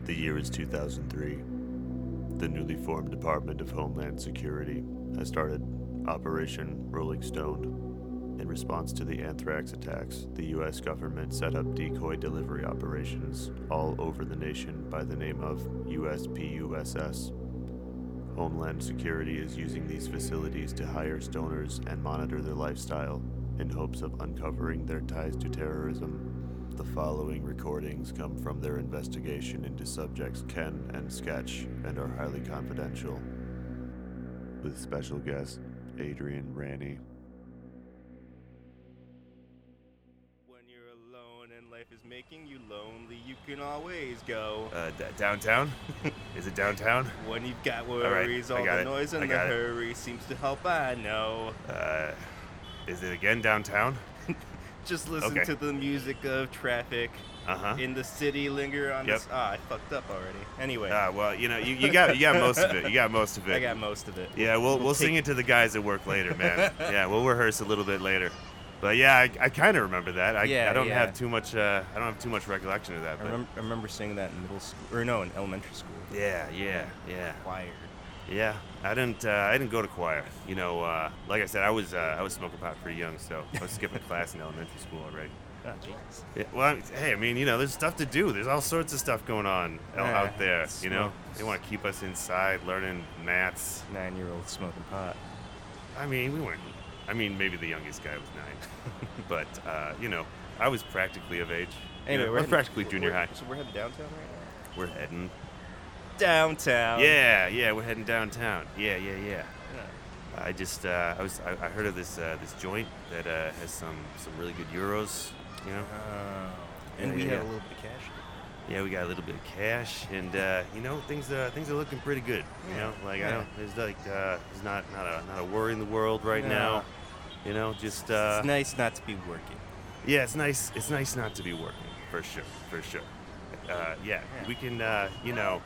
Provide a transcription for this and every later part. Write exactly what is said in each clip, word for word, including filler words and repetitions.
The year is two thousand three. The newly formed Department of Homeland Security has started Operation Rolling Stone. In response to the anthrax attacks, the U S government set up decoy delivery operations all over the nation by the name of U S P U S S. Homeland Security is using these facilities to hire stoners and monitor their lifestyle in hopes of uncovering their ties to terrorism. The following recordings come from their investigation into subjects Ken and Sketch and are highly confidential. With special guest Adrian Ranney. When you're alone and life is making you lonely, you can always go. Uh, d- downtown? Is it downtown? When you've got right, worries, I all got the it, noise I and the got it. hurry seems to help, I know. Uh, is it again downtown? Just listen Okay. to the music of traffic Uh-huh. in the city, linger on Yep. this. Ah, I fucked up already. Anyway, Ah, well, you know, you, you got you got most of it. You got most of it. I got most of it. Yeah, we'll we'll sing take- it to the guys at work later, man. Yeah, we'll rehearse a little bit later. But yeah, I, I kind of remember that. I, Yeah, I don't yeah. have too much. Uh, I don't have too much recollection of that. I But remember, I remember singing that in middle school, or no, in elementary school. yeah, yeah, yeah, Choir. yeah. I didn't. Uh, I didn't go to choir. You know, uh, like I said, I was uh, I was smoking pot pretty young, so I was skipping class in elementary school already. Oh, jeez. Yeah, well, hey, I mean, you know, there's stuff to do. There's all sorts of stuff going on out- Yeah, out there. You know, smoke. they want to keep us inside learning maths. Nine-year-old smoking pot. I mean, we weren't. I mean, maybe the youngest guy was nine, but uh, you know, I was practically of age. You Anyway, know, we're I was heading- practically junior we're- high. So we're heading downtown right We're heading. now. Downtown. Yeah, yeah, we're heading downtown. Yeah, yeah, yeah. Yeah. I just, uh, I was, I, I heard of this, uh, this joint that uh, has some, some really good euros. You know. Oh. And Yeah, we yeah, had yeah. a little bit of cash. Yeah, we got a little bit of cash, and uh, you know, things, uh, things are looking pretty good. You Yeah, know, like I yeah. don't, there's like, uh, there's not, not a, not a worry in the world right No. now. You know, just. Uh, It's nice not to be working. Yeah, it's nice. It's nice not to be working, for sure, for sure. Uh, yeah, Yeah. we can. Uh, you know,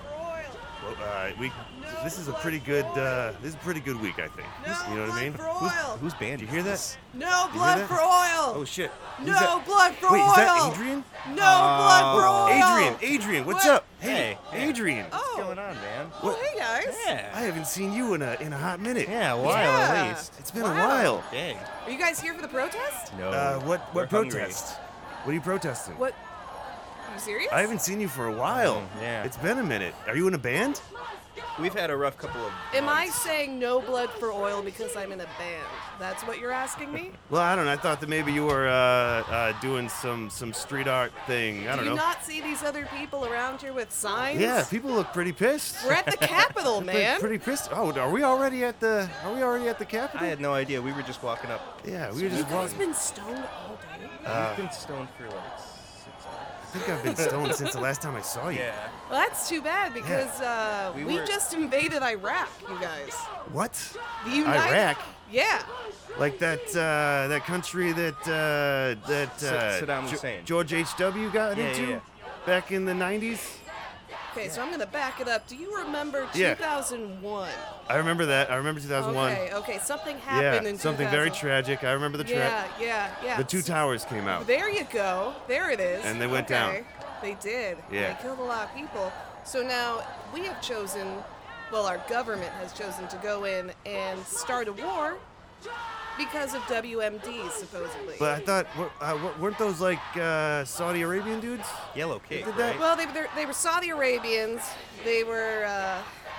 well, uh, we. This is a pretty good. Uh, this is a pretty good week, I think. No you know what I mean? blood for oil. Whose band? Did you is hear that? this? No hear blood that? for oil. Oh shit! Who's no that? blood for Wait, oil. is that Adrian? No Oh. blood for oil. Adrian, Adrian, what's What? up? Hey, Hey. Adrian. Oh. What's going on, man? Oh, hey guys. Yeah. I haven't seen you in a in a hot minute. Yeah, a while Yeah. at least. It's been Wow. a while. Dang. Are you guys here for the protest? No. Uh, what we're what hungry. protest? What are you protesting? What? Are you serious? I haven't seen you for a while. Mm, yeah. It's been a minute. Are you in a band? We've had a rough couple of. Am I months. saying no blood for oil because I'm in a band? That's what you're asking me? Well, I don't know. I thought that maybe you were uh, uh, doing some, some street art thing. I Do don't you know. not see these other people around here with signs? Yeah, people look pretty pissed. We're at the Capitol, They're man. Pretty pissed. Oh, are we already at the? Are we already at the Capitol? I had no idea. We were just walking up. yeah, we were You just guys walking. been stoned all day? Uh, We've been stoned for like six hours. I think I've been stoned since the last time I saw you. Yeah. Well, that's too bad because uh, We we, were- just invaded Iraq, you guys. What? The United- Iraq? Yeah. Like that uh, that country that uh, that Sa- uh, Saddam Ge- Hussein. George H W got Yeah, into yeah, back in the nineties. Okay, so I'm gonna back it up. Do you remember Yeah. two thousand one? I remember that. I remember two thousand one. Okay, okay, something Yeah, happened in something very two thousand. tragic. I remember the tra- Yeah, yeah, yeah. the two towers came out. There you go. There it is. And they went okay. down. They did. Yeah. They killed a lot of people. So now we have chosen, well, our government has chosen to go in and start a war because of W M Ds, supposedly. But I thought, wa- uh, wa- weren't those like uh, Saudi Arabian dudes? Yellow cake, did that? right? Well, they, they're- they were Saudi Arabians. They were, uh,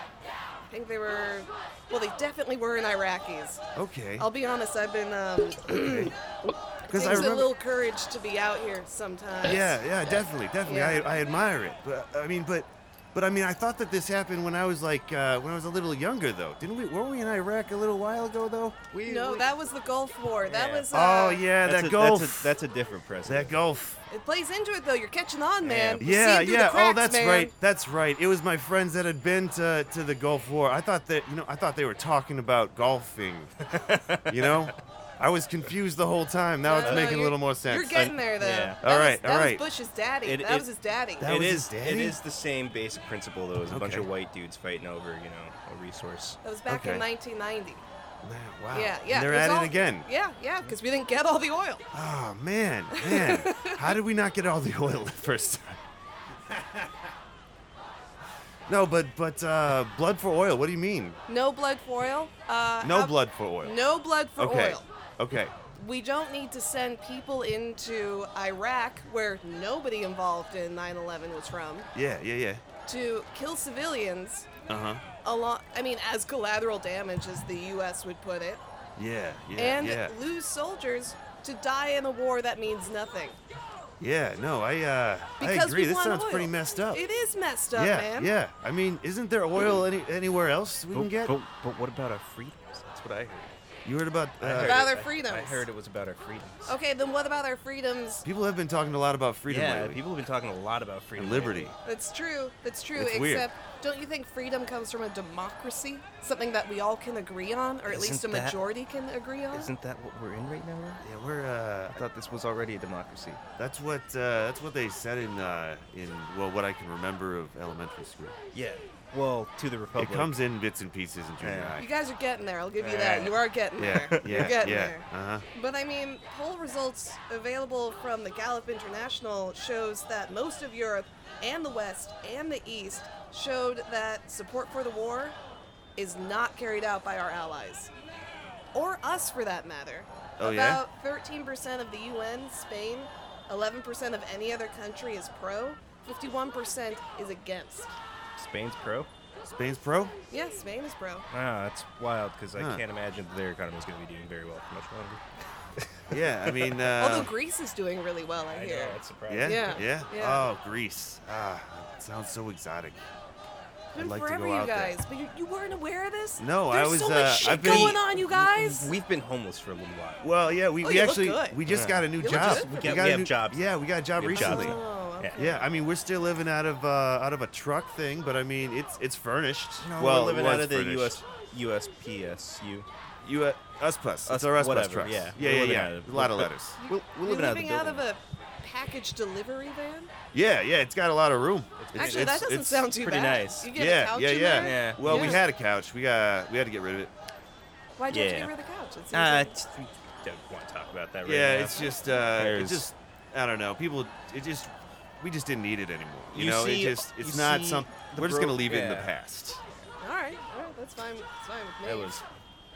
I think they were, well, they definitely were in Iraqis. Okay. I'll be honest, I've been, um, Because takes I a remember. little courage to be out here sometimes. Yeah, yeah, definitely, definitely. Yeah. I, I admire it. But I mean, but, but I mean, I thought that this happened when I was like, uh, when I was a little younger, though. Didn't we? Weren't we in Iraq a little while ago, though? We, No, we- that was the Gulf War. That Yeah. was. Uh, Oh yeah, that's that a, Gulf. That's a, that's a different president. that Gulf. It plays into it though. You're catching on, man. Yeah. You Yeah, see through yeah. The cracks, oh, that's man. right. That's right. It was my friends that had been to to the Gulf War. I thought that you know, I thought they were talking about golfing. you know, I was confused the whole time. Now No, it's no, making a you're- little more sense. You're getting there though. Yeah. That All was- right, That all was right. Bush's daddy. It- that it- was his daddy. That It was is. his daddy? It is the same basic principle though. It's a bunch Okay. of white dudes fighting over, you know, a resource. That was back Okay. in nineteen ninety. Man, wow. Yeah, yeah. And they're it was at all- it again. Yeah, yeah, because we didn't get all the oil. Oh man, man. How did we not get all the oil the first time? No, but but uh, blood for oil. What do you mean? No blood for oil. Uh, No how- blood for oil. No blood for Okay. oil. Okay. We don't need to send people into Iraq, where nobody involved in nine eleven was from, Yeah, yeah, yeah. to kill civilians. Uh huh. Along, I mean, as collateral damage, as the U S would put it, Yeah, yeah, and yeah. lose soldiers to die in a war that means nothing. Yeah, no, I uh, I Because agree. we This want sounds oil. pretty messed up. It is messed up, yeah, man. yeah. I mean, isn't there oil any, anywhere else we can But, get? but, but what about our freedoms? That's what I heard. You heard about? I Uh, heard About it- our I- freedoms. I heard it was about our freedoms. Okay, then what about our freedoms? people have been talking a lot about freedom yeah, lately. people have been talking a lot about freedom. and liberty. That's true. That's true. It's except, weird. don't you think freedom comes from a democracy? Something that we all can agree on, or at least a Isn't that- majority can agree on? Isn't that what we're in right now? Ron? Yeah, we're. Uh, I thought this was already a democracy. that's what. Uh, that's what they said in. Uh, in well, what I can remember of elementary school. Yeah. Well, to the Republic. It comes in bits and pieces in junior Yeah. You high. guys are getting there. I'll give you that. Yeah. You are getting Yeah, there. yeah, You're getting yeah. there. Uh huh. But I mean, poll results available from the Gallup International shows that most of Europe and the West and the East showed that support for the war is not carried out by our allies. Or us, for that matter. Oh, yeah? About thirteen percent of the U N, Spain, eleven percent of any other country is pro, fifty-one percent is against. Spain's pro. Spain's pro. Yeah, Spain is pro. Ah, that's wild because Huh. I can't imagine that their economy is going to be doing very well for much longer. Yeah, I mean. Uh, Although Greece is doing really well, I, I know, hear. that's surprising. yeah, Yeah, yeah, yeah. Oh, Greece. Ah, that sounds so exotic. It's been I'd like to forever, go you out there. guys. But you, you weren't aware of this? No, I There's was, so uh, much shit I've been- going on, you guys. We've been homeless for a little while. Well, yeah, we, Oh, we you look actually good. we just Yeah. got a new You look job. good. We get- got we a have new, jobs. Yeah, we got a job We have jobs. recently. Oh, okay. Yeah, I mean we're still living out of uh, out of a truck thing, but I mean it's it's furnished. No, well, we're living it was out of the furnished. U S U S P S U. You uh, us plus. Us- It's our us plus whatever, trucks. yeah. yeah, We're yeah. living yeah. out of- a lot of we're- letters. We're, we're You're living, living out out of of the a package delivery van? Yeah, yeah. It's got a lot of room. It's, Actually, it's, that doesn't it's, sound too pretty bad. nice. You get yeah, a couch yeah, in yeah, there? Yeah. Well, we Yeah. had a couch. We got we had to get rid of it. Why'd you have to Yeah. get rid of the couch? It seems Uh, like- t- we don't want to talk about that right Yeah, now. it's just uh, it There's- just I don't know. People, it just we just didn't need it anymore. You, You know, see- it just it's you not see some. the We're just gonna bro- leave it in the yeah. past. all right, all right, that's fine. That's fine with me. That was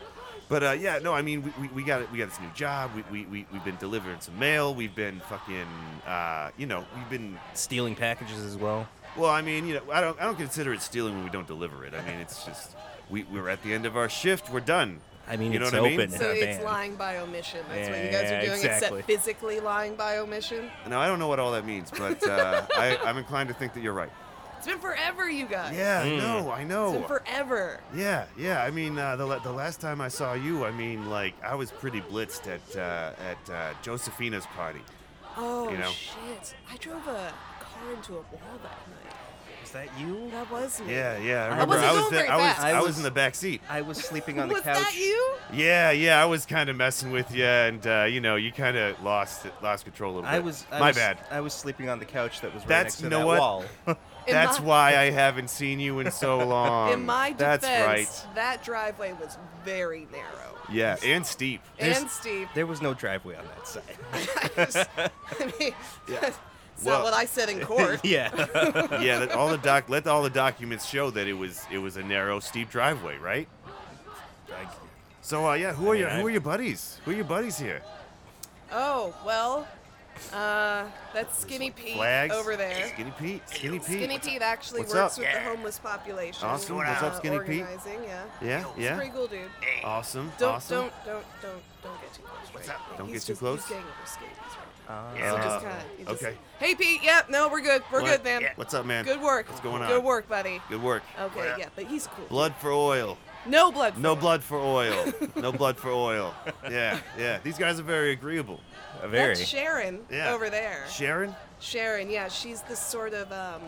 But uh, yeah, no, I mean, we, we, we got we got this new job. We, we, we, we've been delivering some mail. We've been fucking, uh, you know, we've been. stealing packages as well. Well, I mean, you know, I don't I don't consider it stealing when we don't deliver it. I mean, it's just we we're at the end of our shift. We're done. I mean, You know it's what I mean? open. So not it's banned. lying by omission. That's what you Yeah, guys are doing, exactly. except physically lying by omission. Now I don't know what all that means, but uh, I I'm inclined to think that you're right. It's been forever, you guys. Yeah, I Mm. know, I It's know. been forever. Yeah, yeah. I mean, uh, the la- the last time I saw you, I mean, like I was pretty blitzed at uh, at uh, Josephina's party. Oh, You know? shit. I drove a car into a wall that night. Was that you? That was me. Yeah, yeah. I I remember. wasn't I was going there. very I was fast. I I was was- in the back seat. I was sleeping on the Was couch. that you? Yeah, yeah. I was kind of messing with you, and uh, you know, you kind of lost lost control a little bit. I was. I My was, bad. I was sleeping on the couch that was right That's- next to you know that what? wall. In That's my- why I haven't seen you in so long. In my defense, That's right. that driveway was very narrow Yeah, and steep. and steep. There was no driveway on that side. I just- I mean, that's Well- not what I said in court. yeah. Yeah, that all the doc. Let all the documents show that it was it was a narrow, steep driveway, right? Like, So uh, yeah, who are I your mean, who I- are your buddies? Who are your buddies here? Oh, well, uh, that's Skinny Pete Flags over there. Skinny Pete. Skinny Pete. Skinny Pete actually What's works up? with Yeah. the homeless population. Awesome. What's up, uh, Skinny Pete? organizing, yeah. Yeah, He's yeah. a pretty cool dude. Awesome. Don't, awesome. don't, don't, don't, don't get too close. What's up? Don't he's get too just, close? He's getting over scabies right uh, now. So Uh, just kind of, okay. Hey, Pete. Yep. No, we're good. We're What? good, man. What's up, man? Good work. What's going on? Good work, buddy. Good work. Okay, yeah, but he's cool. Blood for oil. No blood. No for blood for oil. No blood for oil. Yeah, yeah. These guys are very agreeable. a very. That's Sharon Yeah. over there. Sharon? Sharon, yeah, she's this sort of um,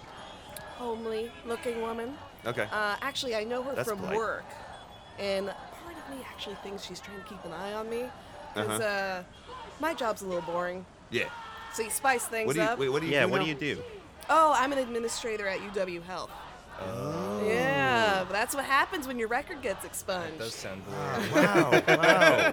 homely-looking woman. Okay. Uh, actually, I know her That's from polite. work, and part of me actually thinks she's trying to keep an eye on me, because Uh-huh. uh, my job's a little boring. Yeah. So you spice things What do you up. wait, what do you yeah. do What now? do you do? Oh, I'm an administrator at U W Health. Oh. Yeah, but that's what happens when your record gets expunged. That does sound boring. Wow, wow.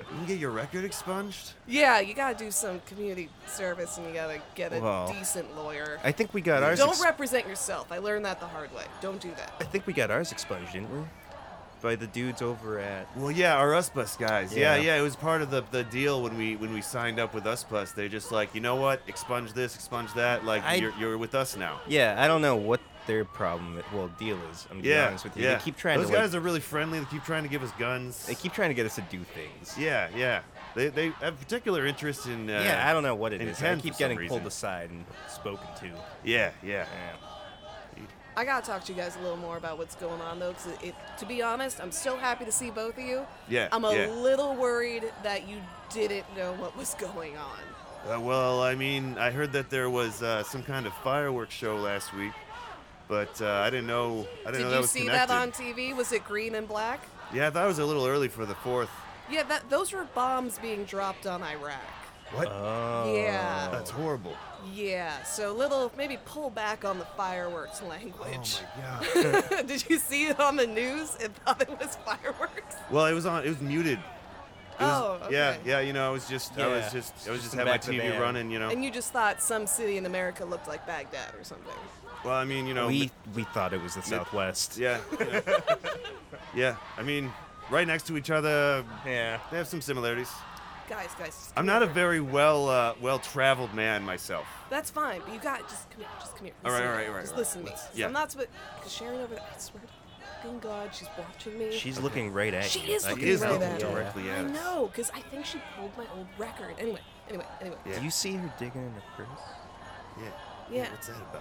You can get your record expunged? Yeah, you gotta do some community service and you gotta get a Well, decent lawyer. I think we got ours. Don't ex- represent yourself. I learned that the hard way. Don't do I that. think we got ours expunged, didn't we? By the dudes over at. Well, yeah, our USPlus guys. Yeah. Yeah. yeah, It was part of the, the deal when we when we signed up with USPlus. They're just like, you know what? Expunge this, expunge that. Like, I- you're, you're with us now. Yeah, I don't know what their problem, well, deal is. I'm gonna be Yeah, honest with you. yeah. They keep trying Those to. guys like, are really friendly. They keep trying to give us guns. They keep trying to get us to do things. Yeah, yeah. They they have particular interest in. Uh, yeah, I don't know what it in is. I Ken keep for some getting pulled reason. aside and spoken to. Yeah, yeah. Yeah. I gotta talk to you guys a little more about what's going on, though, because it, to be honest, I'm so happy to see both of you. Yeah, I'm a yeah. little worried that you didn't know what was going on. Uh, well, I mean, I heard that there was uh, some kind of fireworks show last week, but uh, I didn't know. I didn't Did know that you was see connected. that on T V? Was it green and black? Yeah, I thought it was a little early for the fourth. Yeah, that those were bombs being dropped on Iraq. What? Oh. Yeah. That's horrible. Yeah, so little maybe pull back on the fireworks language. Oh my god. Did you see it on the news and thought it was fireworks? Well, it was on. It was muted. It was, Oh, okay. Yeah, yeah. You know, I was just, I was Yeah, just, I was just just in had the my back of the T V van. running. You know. And you just thought some city in America looked like Baghdad or something. Well, I mean, you know. We we thought it was the Southwest. Yeah. Yeah. yeah. I mean, right next to each other, Yeah. they have some similarities. Guys, guys. just I'm come not a here. very well, uh, well-traveled man myself. That's fine, but you got just come here, just come here. All right, Listen all to right, me. all right, Just all right. listen to me. Let's- 'Cause yeah. I'm not supposed. Because Sharon over there, I swear to fucking God, she's watching me. She's looking right at She you. is I looking can is right tell. looking at Yeah. me. directly at I us. know, because I think she pulled my old record. Anyway, anyway, anyway. Yeah. Do you see her digging in the purse? Yeah. Yeah. What's that about?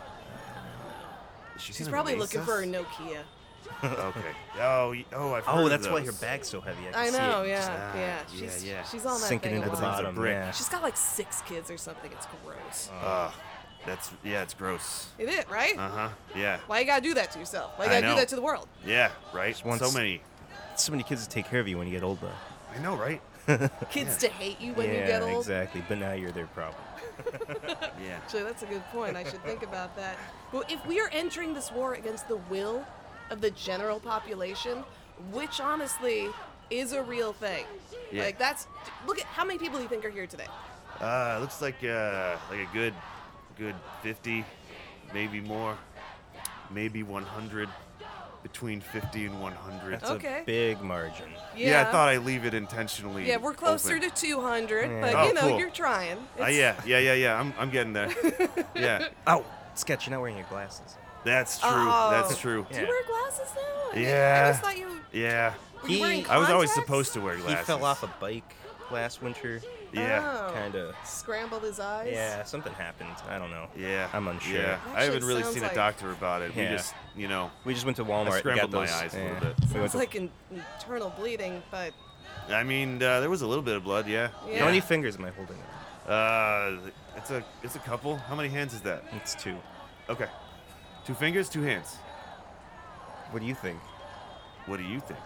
Is she She's gonna probably race looking for us? a Nokia. Okay. Oh, y- oh, I've heard Oh, of that's why her those. bag's so heavy. I, can I see know, it. yeah, Ah, yeah. yeah, She's yeah. she's on that Sinking thing into a the lot. Things are bottom. brick. Yeah. She's got like six kids or something. It's gross. Ugh. That's yeah, it's gross. It is, right? Uh huh. Yeah. Why you gotta do that to yourself? Why you I gotta do know. that to the world? Yeah. Right. Just once- So many. So many kids to take care of you when you get older. I know, right? Kids Yeah. to hate you when yeah, you get old. exactly. But now you're their problem. Yeah. Actually, that's a good point. I should think about that. Well, if we are entering this war against the will of the general population, which honestly is a real thing. Yeah. Like that's look at how many people do you think are here today? Uh, looks like uh, like a good, good fifty, maybe more, maybe one hundred, between fifty and one hundred. That's Okay. a big margin. Yeah. I thought I leave it intentionally. Yeah, we're closer open. to two hundred, Yeah. but Oh, you know, cool. you're trying. Uh, It's- yeah, yeah, yeah, yeah. I'm, I'm getting there. Yeah, Oh, Sketch, you're not wearing your glasses. that's true. Oh. That's true. Do you Yeah. wear glasses now? I- I Yeah. always thought you Yeah. were you He- wearing I was always contacts? supposed to wear glasses. He fell off a bike last winter. Yeah. Oh. Kind of. Scrambled his eyes. Yeah, something happened. I don't know. Yeah. I'm unsure. Yeah. I Actually, haven't really sounds seen like- a doctor about it. We Yeah. just, you know, We just went to Walmart. and scrambled got my those, eyes a little yeah. bit. We went It's to- like an internal bleeding, but I mean, uh, there was a little bit of blood. Yeah. Yeah. How many fingers am I holding? Uh, it's a, it's a couple. How many hands is that? It's two. Okay. Two fingers, two hands. What do you think? What do you think?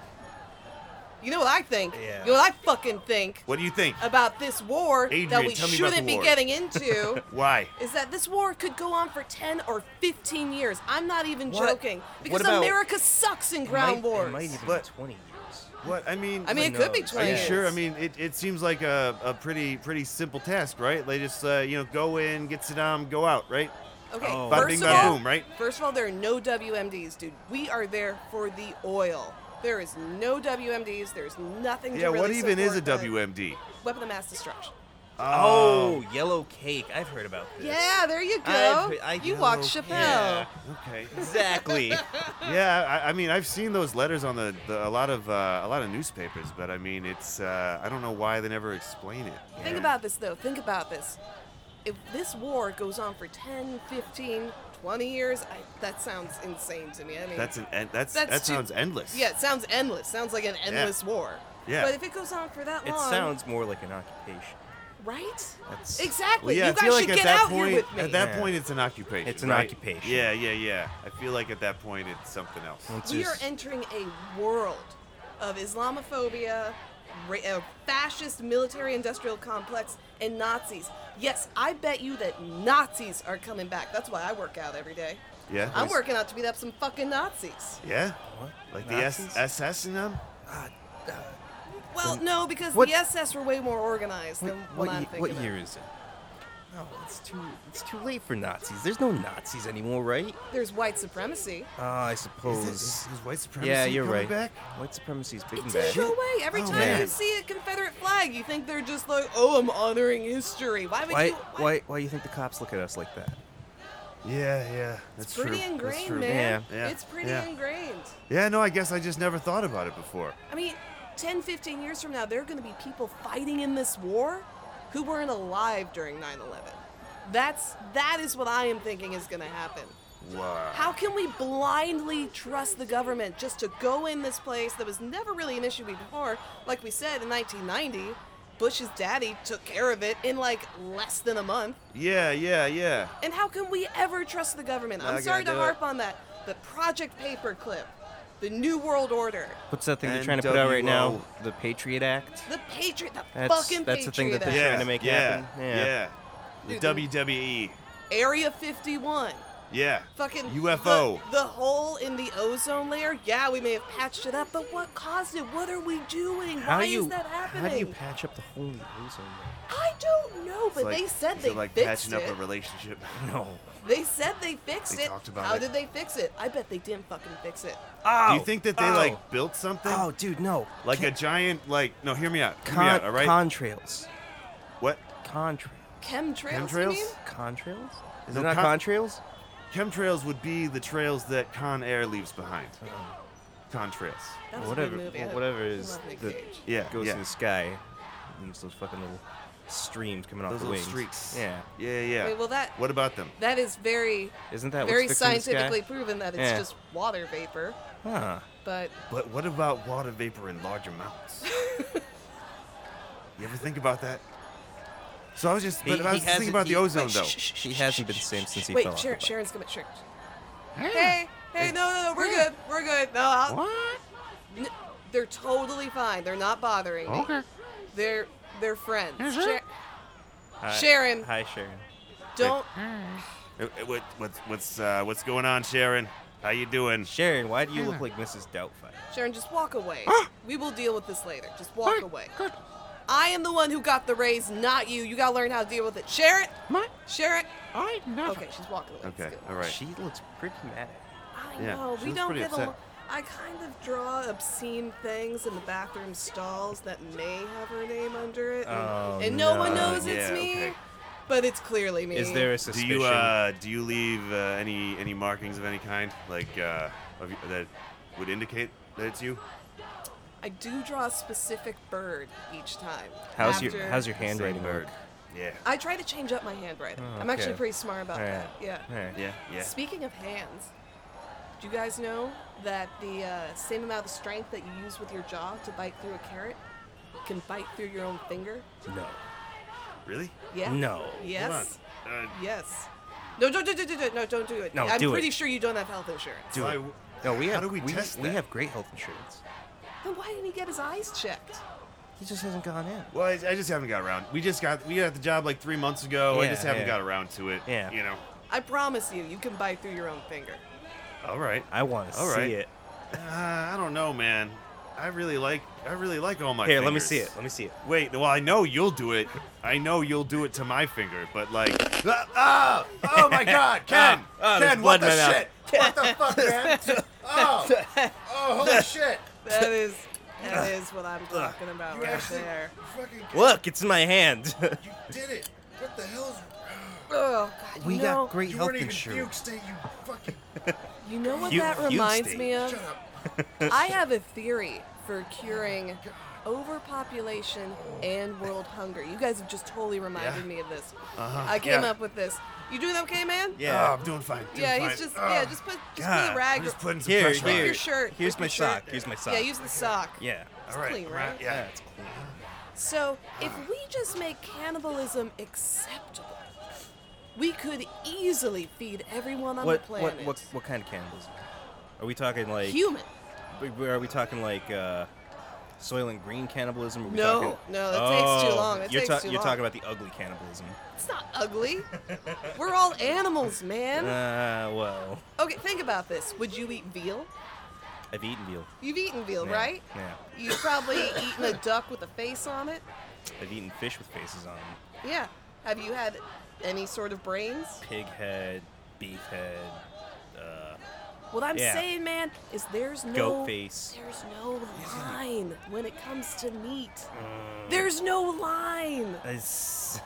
you know what I think? Yeah. You know what I fucking think What do you think? about this war Adrian, that we tell me about shouldn't the be war. getting into? Why? Is that this war could go on for ten or fifteen years. I'm not even What? joking. Because What about- America sucks in ground it might, wars. It might even But- be twenty years. What? I mean, I mean, Who it could be knows? are twenty you years. sure? I mean, it, it seems like a, a pretty pretty simple task, right? They just uh, you know go in, get Saddam, go out, right? Okay, Oh. Bada first bing, of bada all, boom, right? first of all, there are no W M Ds, dude. We are there for the oil. There is no W M Ds. There's nothing Yeah. to really What even is a support the W M D? Weapon of mass destruction. Oh, yellow cake. I've heard about this. Yeah, there you go. I've- I you know, watch Chappelle. yeah. Okay. Exactly. Yeah, I, I mean, I've seen those letters on the, the a lot of uh, a lot of newspapers, but I mean, it's uh, I don't know why they never explain it. Think about this, though. Think about this. If this war goes on for ten, fifteen, twenty years, I, that sounds insane to me. I mean, That's an en- that's, That's that too- sounds endless. yeah, it sounds endless. Sounds like an endless war. Yeah. But if it goes on for that It long, sounds more like an occupation. right? That's Exactly. Well, yeah, you I guys feel like should at get that out point, here with me. at that Yeah. point, it's an occupation. It's an right? occupation. Yeah, yeah, yeah. I feel like at that point, it's something else. It's we just- are entering a world of Islamophobia, ra- a fascist military-industrial complex, and Nazis. Yes, I bet you that Nazis are coming back. That's why I work out every day. Yeah. I'm there's- working out to beat up some fucking Nazis. Yeah. What? Like the S- Nazis? S S in them. Well, no, because what- the S S were way more organized What, than what, what I'm ye- thinking what of. year is it? No, it's too it's too late for Nazis. There's no Nazis anymore, right? There's white supremacy. Uh, I Is, suppose. it, is, is white supremacy yeah, you're coming right. back? White supremacy is big It and didn't bad. go away. Every Oh, time man. you see a Confederate flag, you think they're just like, oh, I'm honoring history. Why would Why, you? why, why do you think the cops look at us like that? Yeah, yeah, that's It's pretty true. ingrained, that's true. man. Yeah, It's pretty yeah. ingrained. Yeah, no, I guess I just never thought about it before. I mean, ten, fifteen years from now, there are going to be people fighting in this war who weren't alive during nine eleven. That's that is what I am thinking is going to happen. Wow. How can we blindly trust the government just to go in this place that was never really an issue before? Like we said, in nineteen ninety, Bush's daddy took care of it in like less than a month. Yeah, yeah, yeah. And how can we ever trust the government? I'm I sorry to gotta do harp on that. The Project Paperclip, the New World Order, What's that thing they're N trying to put out right now? W O. The Patriot Act? the Patriot, the That's, fucking that's the thing Patriot that they're Act. yeah, trying to make yeah, happen. Yeah. The Dude, W W E. Area fifty-one. Yeah. Fucking U F O. The, the hole in the ozone layer. Yeah, we may have patched it up, but what caused it? What are we doing? How Why do you, is that happening? How do you patch up the hole in the ozone layer? I don't know, but It's like- they said is they it like fixed patching it. up a relationship. No. They said they fixed They it. talked about How it. did they fix it? I bet they didn't fucking fix it. Oh, Do you think that they oh, like built something? Oh, dude, no. like Ca- a giant, like, no, hear me out. Hear con- me out, all right? contrails. what? Contrails. Chemtrails, you Chemtrails? mean? Contrails? Is No, it not con- contrails? Chemtrails would be the trails that Con Air leaves behind. Contrails. That was a Whatever, good movie. I- whatever I is love Nick that Cage. Yeah, goes yeah. to the sky, leaves those fucking little streams coming off Those the little wings. streaks. Yeah. Yeah, yeah. Wait, well, that What about them? that is very, Isn't that very what's fixing the sky? scientifically proven that it's Yeah. just water vapor. Huh. But But what about water vapor in large amounts? You ever think about that? So I was just, but He- I he was just thinking hasn't- about he- the ozone, wait, though. shh, shh, shh, He shh, hasn't shh, been the shh, same shh. since he Wait, fell off Sharon, the bike. Sharon's coming. Sharon. Hey, hey, no, no, no, we're good, we're good. No, I'll, What? N- they're totally fine. They're not bothering me. Okay. They're they're friends. Mhm. Sha- Hi. Sharon. Hi, Sharon. don't. Uh, uh, What, what's what's uh, what's going on, Sharon? How you doing? Sharon, why do you look like Missus Doubtfire? Sharon, just walk away. We will deal with this later. Just walk away. I am the one who got the raise, not you. You gotta learn how to deal with it. Sharon. What? Sharon. I never. Okay, she's walking away. Okay, That's good. all right. She looks pretty mad. I Yeah, know. she We looks don't pretty get upset. along. I kind of draw obscene things in the bathroom stalls that may have her name under it, and, Oh, and no, one no. knows it's Yeah, me. okay. But it's clearly me. Is there a Do suspicion? you uh, do you leave uh, any any markings of any kind, like uh, of, y- that would indicate that it's you? I do draw a specific bird each time. how's your after- How's your Same handwriting bird. work? Yeah. I try to change up my handwriting. Oh, I'm actually okay. pretty smart about Alright. that. Yeah. Alright. Yeah. Yeah. Speaking of hands, do you guys know that the uh, same amount of strength that you use with your jaw to bite through a carrot can bite through your own finger? No. Really? Yeah. No. Yes. Hold on. Uh, Yes. No, don't do, do, do, do, no, don't do it. No, I'm do it. pretty sure you don't have health insurance. Do why it. w- No, we How have. do we test We that? have great health insurance. Then why didn't he get his eyes checked? He just hasn't gone in. Well, I, I just haven't got around. We just got we got the job like three months ago. I Yeah, just haven't yeah. got around to it. Yeah. You know. I promise you, you can bite through your own finger. All right. I want to All see right. it. Uh, I don't know, man. I really like I really like all my. Here, let me fingers. see it. Let me see it. Wait, well, I know you'll do it. I know you'll do it to my finger, but like. Ah! Oh, oh my God, Ken! Oh, there's Ken, what blood the in my shit? What the fuck, man? Oh, oh, holy shit! That is, that is what I'm talking about You right actually there. fucking Look, it's in my hand. you did it. What the hell's? Oh, God, we you know, got great You health weren't even insurance. fugue state, you fucking. you know what Fugue- that fugue reminds state. me of? Shut up. I have a theory for curing overpopulation and world hunger. You guys have just totally reminded Yeah. me of this. Uh-huh. I came yeah. up with this. You doing okay, man? Yeah. Oh, I'm doing fine. Doing Yeah, fine. he's just Oh, yeah, just put just God, put a rag. I'm just putting some Here, pressure Rip on here. your it. shirt. Here's rip my your shirt. sock. Here's my sock. Yeah, use the sock. Yeah. It's All right, clean, all right? Yeah. Yeah, it's clean. So, if we just make cannibalism acceptable, we could easily feed everyone on What, the what planet. what what kind of cannibalism? Are we talking like? Human. Are we talking like uh, Soylent Green cannibalism? Are we No, talking... no, that takes too Oh, long. That you're takes ta- too You're long. talking about the ugly cannibalism. It's not ugly. We're all animals, man. Uh, well, Okay, think about this. Would you eat veal? I've eaten veal. You've eaten veal, Yeah, right? Yeah. You've probably eaten a duck with a face on it. I've eaten fish with faces on them. Yeah. Have you had any sort of brains? Pig head, beef head, uh, What I'm Yeah. saying, man, is there's no goat face. there's no line when it comes to meat. Mm. There's no line. It's-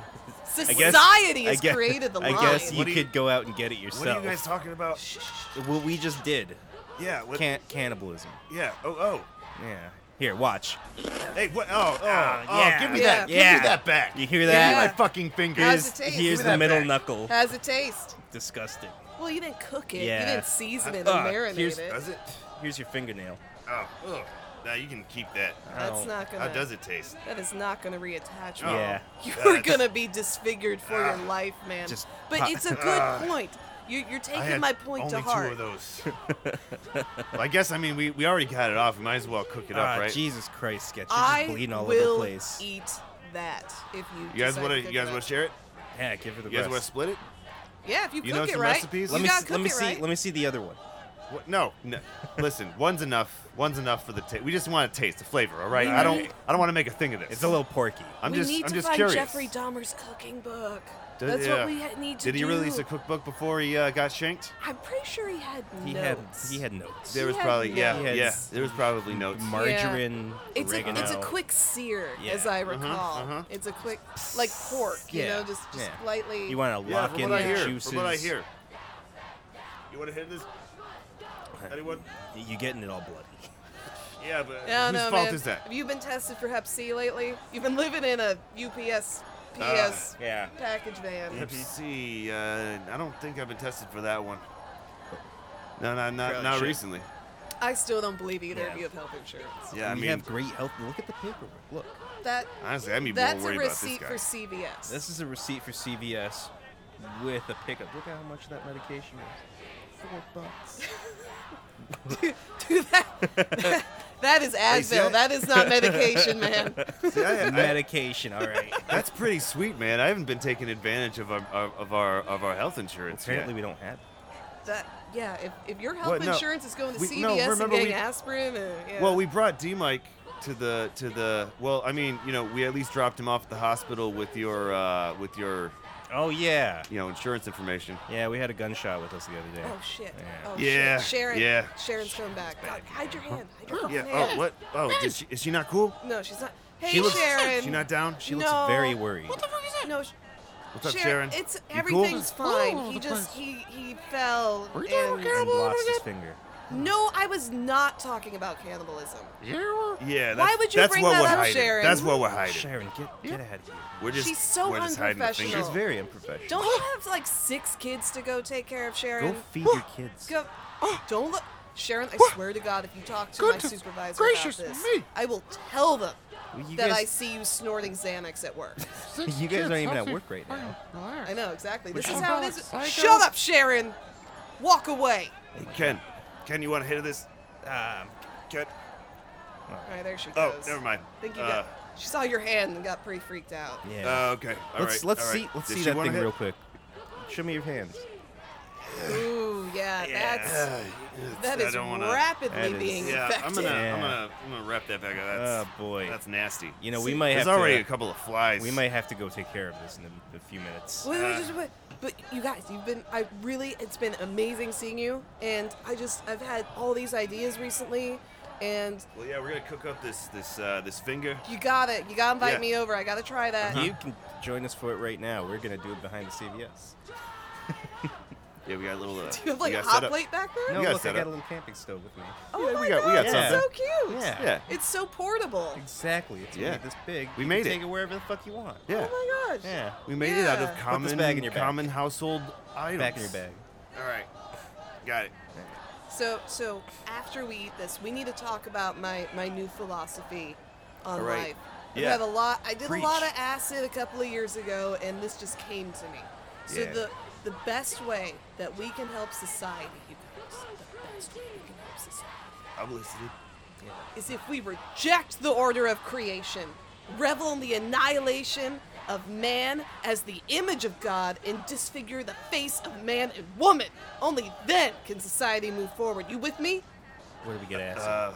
Society I has guess, created the I line. guess you What do you- could go out and get it yourself. What are you guys talking about? Well, we just did. Yeah. What? Can- cannibalism. Yeah. Oh. Oh. Yeah. Here, watch. Hey. What? Oh. Oh. Ah, oh yeah. Give me Yeah. that. Give Yeah. me that back. You hear Give me that? my fucking finger. How's Here's, it taste? here's Give me the that middle back. knuckle. How's it taste? Disgusting. Well, you didn't cook it. Yeah. You didn't season it and Uh, marinate here's- it. Does it? Here's your fingernail. Oh. Ugh. Now you can keep that. That's Oh. not gonna. How does it taste? That is not gonna reattach. Oh. man. Yeah. You're That's- gonna be disfigured for your life, man. Just but pop- it's a good point. You, you're I taking had my point only to heart. two of those. Well, I guess I mean we, we already got it off. We might as well cook it up, Ah, right? Jesus Christ, Sketch. You're I just bleeding all will over the place. eat that if you. You guys decide want to to you cook guys that. want to share it? Yeah, give her the You guys want to rest. split it? Yeah, if you, You cook know it some right. recipes? You Let me gotta see, cook let me it see right. let me see the other one. What? No, no. Listen, one's enough. One's enough for the taste. We just want to taste the flavor, all right? I don't I don't want to make a thing of this. It's a little porky. I'm we just need I'm to just find curious. Jeffrey Dahmer's cooking book. Did- That's yeah. what we ha- need to Did do. he release a cookbook before he uh, got shanked? I'm pretty sure he had He notes. had he had notes. There was had probably yeah notes. yeah. There was probably notes. Margarine, It's a, oregano. it's a quick sear, Yeah. as I recall. uh-huh. It's a quick, like pork, you Yeah, know, just, just yeah. lightly. You want to Yeah, lock from in what the I hear. juices. From what I hear. You want to hit this? Anyone? You're getting it all bloody. Yeah, but I don't whose know, fault man. is that? Have you been tested for Hep C lately? You've been living in a U P S, P S Yeah. package van. Hep C. Uh, I don't think I've been tested for that one. No, no, not Crowd not shit. recently. I still don't believe either Yeah. of you have health insurance. Yeah, I we mean, have great health. Look at the paperwork. Look. That honestly, I'd be more that's a worried about this receipt guy. for C V S. This is a receipt for C V S with a pickup. Look at how much that medication is. Four bucks. Dude, that, that is see Advil. that? That is not medication, man. See, I- I- Medication. All right. that's pretty sweet, man. I haven't been taking advantage of our of our of our health insurance Apparently, yet. we don't have. it. That yeah. If, if your health What? No. insurance is going to We- C V no, S and remember getting we- aspirin, uh, yeah. Well, we brought D Mike to the to the well. I mean, you know, we at least dropped him off at the hospital with your uh, with your Oh yeah. you know insurance information. Yeah, we had a gunshot with us the other day. Oh shit. Yeah. Oh Yeah, shit. Sharon. yeah. Sharon's coming back. God, hide your hand. Hide your Yeah. fucking hand. Oh, what? Oh, did she, is she not cool? No, she's not. Hey, She looks- Sharon. Is she not down? She looks No. very worried. No. sh- What's up, Sharon, Sharon? it's You cool? everything's fine. He just he he fell and And lost his finger. no, I was not talking about cannibalism. Yeah. That's, Why would you that's bring what that we're up, hiding. Sharon? That's what we're hiding. Sharon, get get out of here. We're just She's so we're just hiding the unprofessional. fingers. She's very unprofessional. Don't you have like six kids to go take care of, Sharon? Go feed your kids. Go. Don't look, Sharon. I swear to God, if you talk to my supervisor gracious about this, me. I will tell them You that guys, I see you snorting Xanax at work. you guys aren't even at work right now. I know exactly. This Which is one? how it is. Shut up, Sharon. Walk away. Ken, Ken, you want to hit this? Um, Ken. All right, there she Oh, goes. never mind. I think you Uh, got. She saw your hand and got pretty freaked out. yeah. Uh, okay. All let's right, let's all right. see let's Did see she that wanna thing hit? real quick. Show me your hands. Ooh, yeah, that's Uh, that I is don't wanna- rapidly That is- being Yeah, infected. I'm gonna, Yeah. I'm gonna, I'm gonna wrap that back up. That's, Oh, boy. that's nasty. You know, we See, might There's have already to a couple of flies. we might have to go take care of this in a, a few minutes. Wait, wait, Uh, just wait. But you guys, you've been, I really, it's been amazing seeing you. And I just, I've had all these ideas recently. And Well, yeah, we're gonna cook up this, this, uh, this finger. you got it. You gotta invite Yeah. me over. I gotta try that. You can join us for it right now. We're gonna do it behind the C V S. Yeah, we got a little. Uh, Do you have like we a got hot set up. plate back there? No, got look, I set got up. a little camping stove with me. Oh Yeah, my we got- we God, got that's so something. cute. Yeah. Yeah. It's so portable. Exactly. It's Yeah. only this big. We You made can it. Take it wherever the fuck you want. Yeah. Oh my gosh. Yeah. We made it out Yeah. of Put this common, bag in your bag. common household items. Back in your bag. All right. Got it. So, so after we eat this, we need to talk about my my new philosophy on All right. life. I've Yeah. had a lot. I did Preach. a lot of acid a couple of years ago, and this just came to me. So Yeah. the the best way that we can help society, you guys, the best way we can help society I'm listening. is if we reject the order of creation, revel in the annihilation of man as the image of God, and disfigure the face of man and woman. Only then can society move forward. You with me? Where do we get acid? Uh,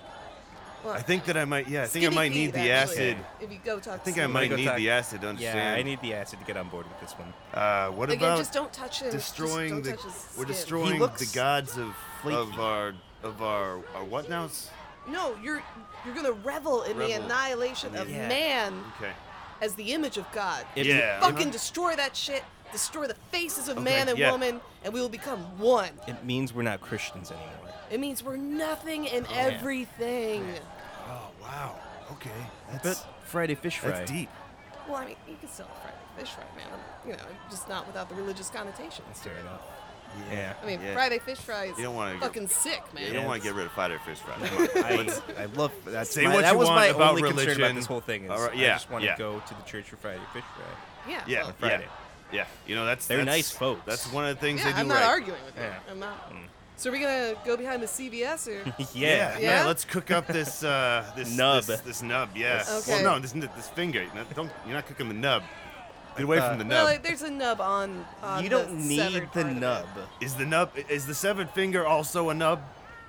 Well, I think that I might. Yeah, I think I Skinny might Pete, need the actually, acid. If you go talk I to think I someone. might go need talk- the acid to yeah, understand. I need the acid to get on board with this one. Uh, what Again, about just don't touch him. Just destroying don't the? touch his We're skin. destroying He looks the gods of flaky. of our of our our what now? No, you're you're gonna revel in the Revel annihilation in the- of Yeah. man Okay. as the image of God. It- Yeah. Fucking uh-huh. destroy that shit. Destroy the faces of Okay, man and yeah. woman, and we will become one. It means we're not Christians anymore. It means we're nothing and Yeah. everything. Oh wow. Okay. But That's Friday Fish Fry. that's deep. Well, I mean, you can still fry fish fry, man. You know, just not without the religious connotations. That's fair enough. Yeah. I mean, Yeah. Friday fish fry is You don't wanna- fucking sick, man. You don't Yeah, want to it's- get rid of Friday Fish Fry. I, I love that's Say my, what that you was want my about only concern about religion. this whole thing. Is All right, I yeah, just want to yeah. go to the church for Friday Fish Fry. Yeah. Yeah. well, On Friday. Yeah. You know that's They're that's, nice folks. That's one of the things yeah, they do I'm not right. arguing with you. Yeah. I'm not. Mm. So are we gonna go behind the C V S or? Yeah. yeah, Yeah? Let's cook up this uh, this Nub. This, this nub. Yeah. Okay. Well, no, this this finger. No, don't. You're not cooking the nub. Get away Uh, from the Well, nub. like, there's a nub on. on You the don't need severed the part of it. nub. Is the nub? Is the severed finger also a nub?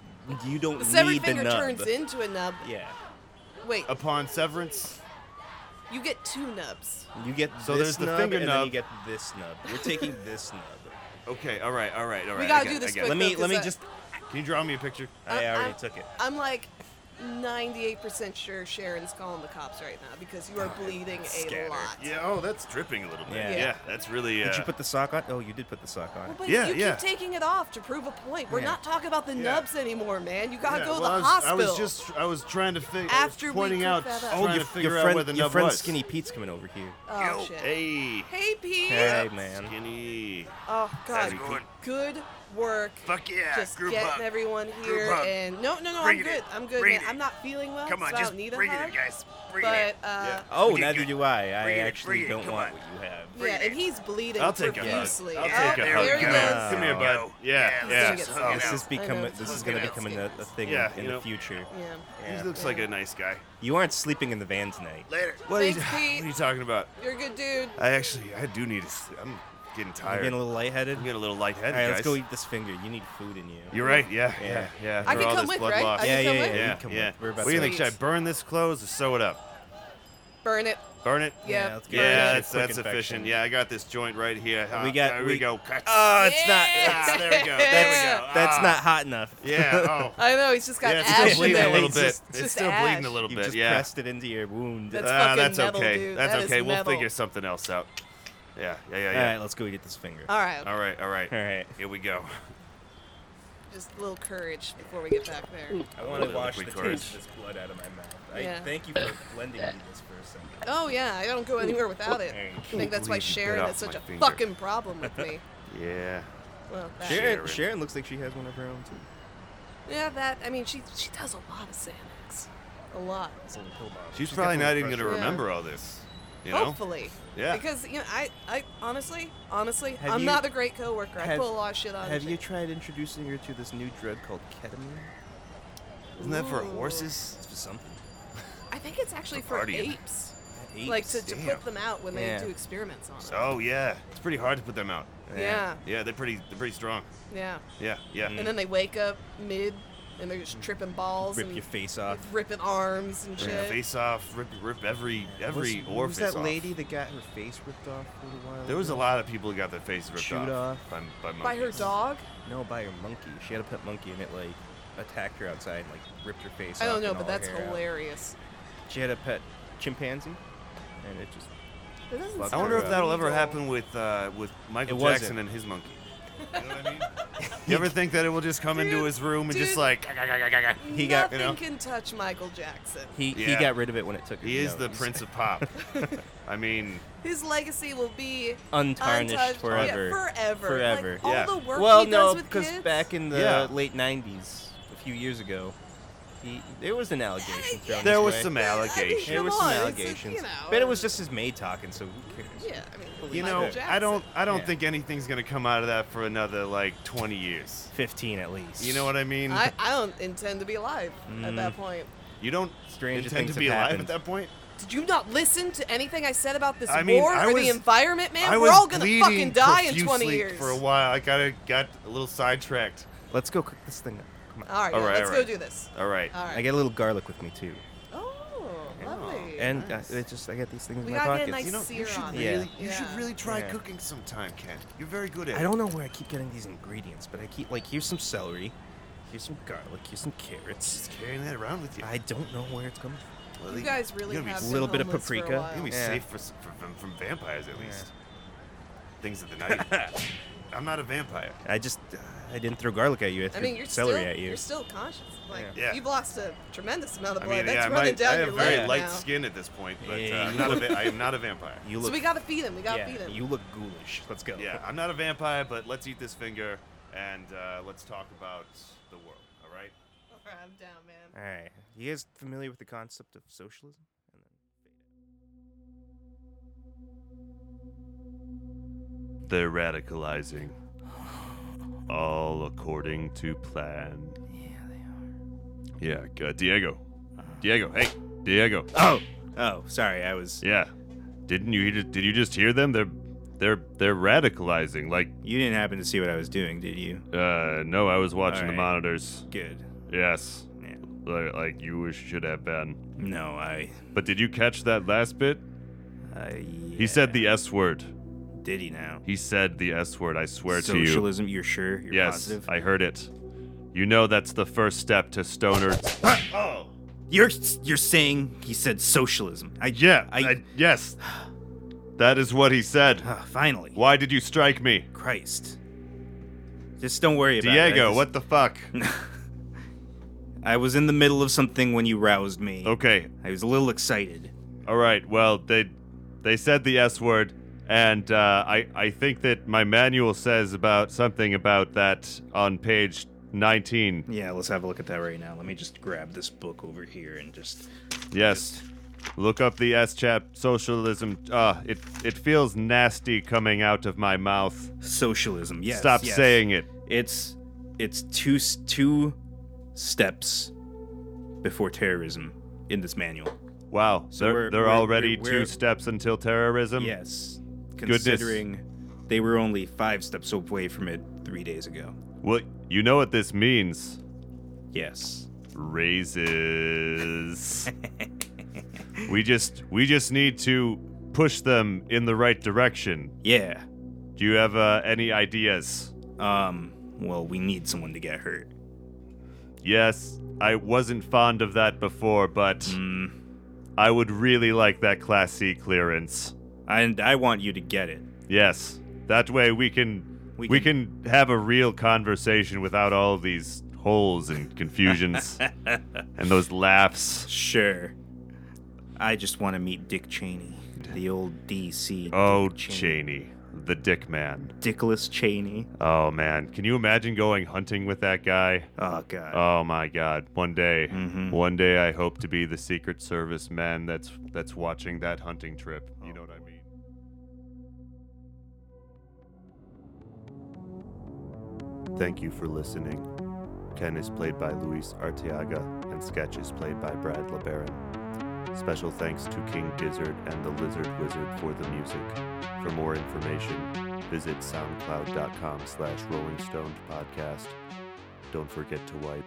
You don't The severed need finger the nub. turns into a nub. Yeah. Wait, Upon severance. you get two nubs. You get So this there's the nub finger and then nub. you get this nub. We're taking this nub. Okay. All right. All right. All right. We I gotta get do it, this I get quick. it. Let me though, let me 'cause I- just. Can you draw me a picture? I I- already I'm- took it. I'm like ninety-eight percent sure Sharon's calling the cops right now because you are bleeding a Scattered. lot. Yeah. Oh, that's dripping a little bit. Yeah. Yeah. Yeah. That's really. Uh, Did you put the sock on? Oh, you did put the sock on. Well, but Yeah, you yeah. keep taking it off to prove a point. We're Yeah. not talking about the Yeah. nubs anymore, man. You gotta yeah, go to well, the I was, hospital. I was just. I was trying to figure. After we pointing cook out. that up. Trying Oh, to your, figure your out friend, where the your nub friend was. Skinny Pete's coming over here. Oh Yo, shit. Hey. Hey Pete. Hey, man. Skinny. Oh god. How's it going? Good work. Fuck yeah. Just group getting hug. everyone Group here hug. and no no no Bring I'm it good. in. I'm good, Bring man. it in. I'm not feeling well, Come on, so I just don't need a bring hug. it in, guys. Bring But it in. uh Yeah. Oh, Okay, neither good. do I. I Bring it in, actually bring it in, don't come want on. what you have. yeah, bring it and in. he's bleeding I'll take a hug. profusely. I'll oh, take a hug. there he Come goes. here, come here, Wow. bud. Yeah, let's yeah. do get Oh, This is I becoming. know. This is Let's going to get become a, it. a thing Yeah, in you the know. future. Yeah. Yeah. He looks like a nice guy. You aren't sleeping in the van tonight. Later. What, are you, Thanks, what Pete. are you talking about? You're a good dude. I actually, I do need to. s- I'm getting You're tired. getting a little lightheaded. I'm getting a little All lightheaded, right, guys. let's go eat this finger. You need food in you. You're right. Yeah, Yeah. yeah, yeah. I For can all come this with, blood right? loss. I Yeah, can yeah, come yeah. with? You Yeah, can come yeah. with. We're about What do you to think? Sweet. Should I burn this clothes or sew it up? Burn it. Burn it. Yeah. let's get Yeah, that that's, shit quick that's infection. efficient. Yeah, I got this joint right here. Uh, We got- There we- we go. Cut. Oh, it's Yeah. Ah, there we go. There we Yeah. go. That's Ah. not hot enough. Yeah. Oh. I know he's just got Yeah, it's ash still in bleeding there. a little It's bit. just- It's just still bleeding a ash. little You bit. just Yeah. pressed it into your wound. That's Ah, fucking that's metal, okay. dude. That's That is okay. We'll metal. figure something else out. Yeah, yeah, yeah, All yeah. right, let's go eat this finger. All right. All right, all right. All right. Here we go. Just a little courage before we get back there. I want to little wash the liquid taste courage. of this blood out of my mouth. I Yeah. thank you for blending me this for a second. Oh yeah, I don't go anywhere without it. Hey. I think that's why believe you bit Sharon off has such my a finger. fucking problem with me. Yeah. Well, that, Sharon, Sharon. Sharon looks like she has one of her own too. yeah, that. I mean, she she does a lot of Xanax, a lot. It's a little pill bottle. She's got probably blood not even pressure. going to Yeah. remember all this. You know? Hopefully. Yeah. Because you know, I I honestly, honestly, Have I'm you- not a great coworker. I have- put a lot of shit on. Have her. you tried introducing her to this new drug called ketamine? Isn't that for Ooh. horses? It's for something. I think it's actually For for partying. apes, Apes. like to, to Damn. put them out when Yeah. they do experiments on them. Oh yeah, it's pretty hard to put them out. Yeah, Yeah, they're pretty, they're pretty strong. yeah. Yeah, yeah. Mm. And then they wake up mid, and they're just tripping balls Rip and your face off. ripping arms and Rip shit. face off, rip, rip every, every was, orifice was that off. lady that got her face ripped off a little while There was a ago? lot of people who got their faces ripped Chewed off, off. by, by monkeys. By her dog? No, by her monkey. She had a pet monkey and it like attacked her outside and like ripped her face I off. don't know, and but all her that's hair out. hilarious. She had a pet chimpanzee and it just That doesn't Fuck I sound wonder if her that'll ever illegal. happen with uh, with Michael It wasn't. Jackson and his monkey. You know what I mean? You ever think that it will just come into Dude, his room and just dude. like He got- Nothing you know? can touch Michael Jackson. he he Yeah. got rid of it when it took her he is the nose. Prince of Pop. I mean, His legacy will be Untarnished untouched forever. Yeah, forever. Forever. Like, Yeah. all the work Well, he no, does with because kids. back in the Yeah. late nineties, a few years ago, he there was an allegation thrown there his was way. some I mean, allegations. There Come was some on, it's a- allegations, you know, but it was just his maid talking, so who cares? Yeah, I mean, You Michael know, Jackson. I don't, I don't Yeah. think anything's gonna come out of that for another like twenty years. Fifteen at least. You know what I mean? I, I don't intend to be alive at that Mm. point. you don't Stranger intend things to be have alive happened. at that point. Did you not listen to anything I said about this I mean, war I or was- the environment, man? I We're was all gonna bleeding fucking die in twenty profusely years. for a while. I got got a little sidetracked. Let's go cook this thing up. Come on. All right, All yeah, right, let's all go right. do this. All right. All right. I get a little garlic with me too, oh, lovely. and nice. uh, it just I get these things We in my gotta get a pockets. nice You know, you sear should on really, it. you Yeah. should really try Yeah. cooking sometime, Ken. You're very good at it. I don't know where I keep getting these ingredients, but I keep like here's some celery, here's some garlic, here's some carrots. Just carrying that around with you. I don't know where it's coming from. Well, You you- guys really you gotta be have s- been little bit of homeless for a paprika. while. You can be Yeah. safe for, s- for, from, from vampires at least. Things of the night. I'm not a vampire. I just uh, I didn't throw garlic at you. I I threw mean, you're celery still at you. you're still conscious. Like Yeah. you've lost a tremendous amount of I blood. mean, That's yeah, I, running might, down I have your very leg light now. skin at this point, but Yeah, uh, I'm you not a look- va- I am not a vampire. You So look. we gotta feed him. We gotta yeah, feed him. you look ghoulish. Let's go. Yeah, I'm not a vampire, but let's eat this finger and uh, let's talk about the world. All right? Alright, I'm down, man. All right. You guys familiar with the concept of socialism? And then They're radicalizing. All according to plan. yeah, they are. Yeah, uh, Diego. Diego, hey, Diego. Oh, oh, sorry. I was. Yeah. Didn't you hear, did you just hear them? They're they're they're radicalizing. Like, You didn't happen to see what I was doing, did you? uh no, I was watching the Alright. monitors. Good. Yes. Yeah. Like, like you should have been. No, I. But did you catch that last bit? I He said the S word. Did he now? He said the S word, I swear to you. Socialism. You're sure? You're Yes, positive? I heard it. You know that's the first step to stoner. Oh! You're you're saying he said socialism. I Yeah, I, I, yes. That is what he said. Ah, finally. Why did you strike me? Christ. Just don't worry about it. Diego, I just- what the fuck? I was in the middle of something when you roused me. Okay, I was a little excited. all right. Well, they they said the S word, and uh, I I think that my manual says about something about that on page nineteen. Yeah, let's have a look at that right now. Let me just grab this book over here and just. Yes. Look up the S chap socialism. Uh, it it feels nasty coming out of my mouth. Socialism. Yes. Stop yes. saying it. It's it's two s- two steps before terrorism in this manual. Wow, So they're, we're- they're we're- already we're- two we're- steps until terrorism? Yes. Goodness. Considering they were only five steps away from it three days ago. Well, you know what this means. Yes. Raises. we just we just need to push them in the right direction. Yeah. Do you have uh, any ideas? Um. Well, we need someone to get hurt. Yes, I wasn't fond of that before, but Mm. I would really like that Class C clearance. And I want you to get it. Yes, that way we can We we can- can have a real conversation without all these holes and confusions and those laughs. Sure. I just want to meet Dick Cheney, the old D C. Oh, Dick Cheney, the dick man. Dickless Cheney. Oh man, can you imagine going hunting with that guy? Oh God. Oh my God! One day, Mhm. one day, I hope to be the Secret Service man that's that's watching that hunting trip. You know what I mean? Thank you for listening. Ken is played by Luis Arteaga, and Sketch is played by Brad LeBaron. Special thanks to King Gizzard and the Lizard Wizard for the music. For more information, visit soundcloud.com slash Rolling Stoned Podcast. Don't forget to wipe.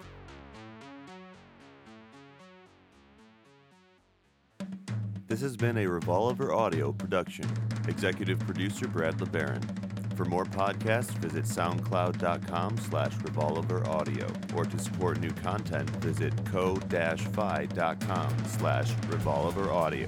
This has been a Revolver Audio production. Executive producer Brad LeBaron. For more podcasts, visit soundcloud.com slash Revolver Audio. Or to support new content, visit co-fi.com slash Revolver Audio.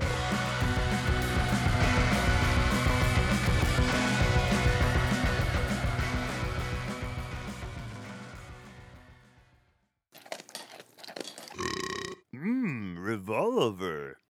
Mmm, Revolver.